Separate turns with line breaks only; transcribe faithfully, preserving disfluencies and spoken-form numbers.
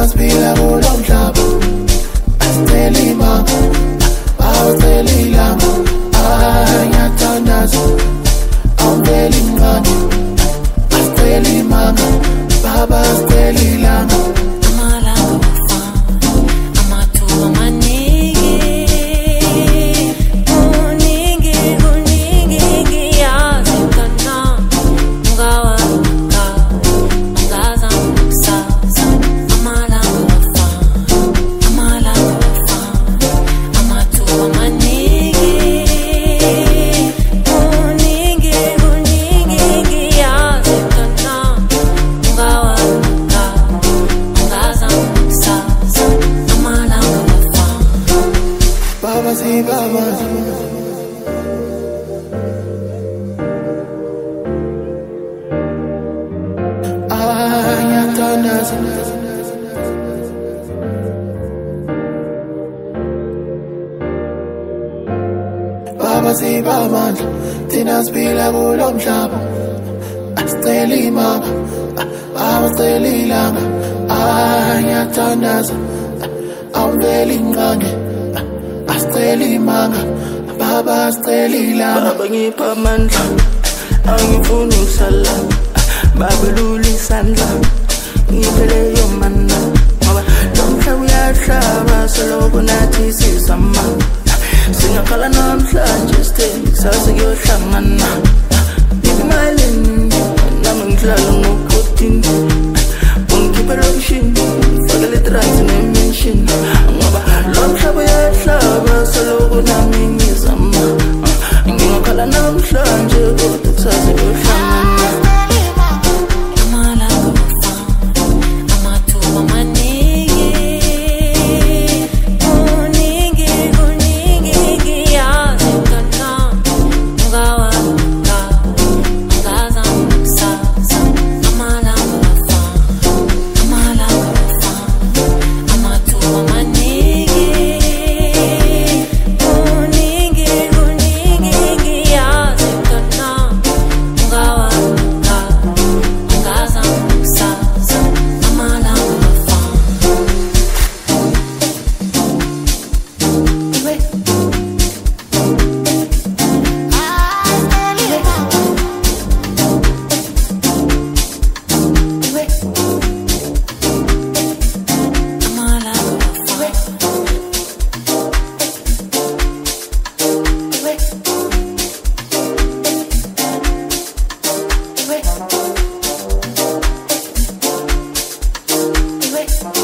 thina siphila kulo mhlaba asicela imanga awucela ilanga ayathandaza awuveli mncane asicela imanga baba asicela ilanga Baba sibamandla thina siphila kulo mhlaba asicela imanga awucela ilanga ayathandaza awuveli mncane asicela imanga baba asicela ilanga
baba ngipha amandla angifuni ukusala baba lula isandla ngiphele yomana ngoba lo mhlaba uyahlaba seloko nathi sizama singakhala namhlanje sithembi kusasa kuyohlangana ngimalini nami ngidlala ngokuthini ungikhiphe lokushini faka le-drugs ne-mention ngoba lo mhlaba uyahlaba seloko nami ngizama ngingakhala namhlanje kodwa kusasa kuyohlangana
Wait.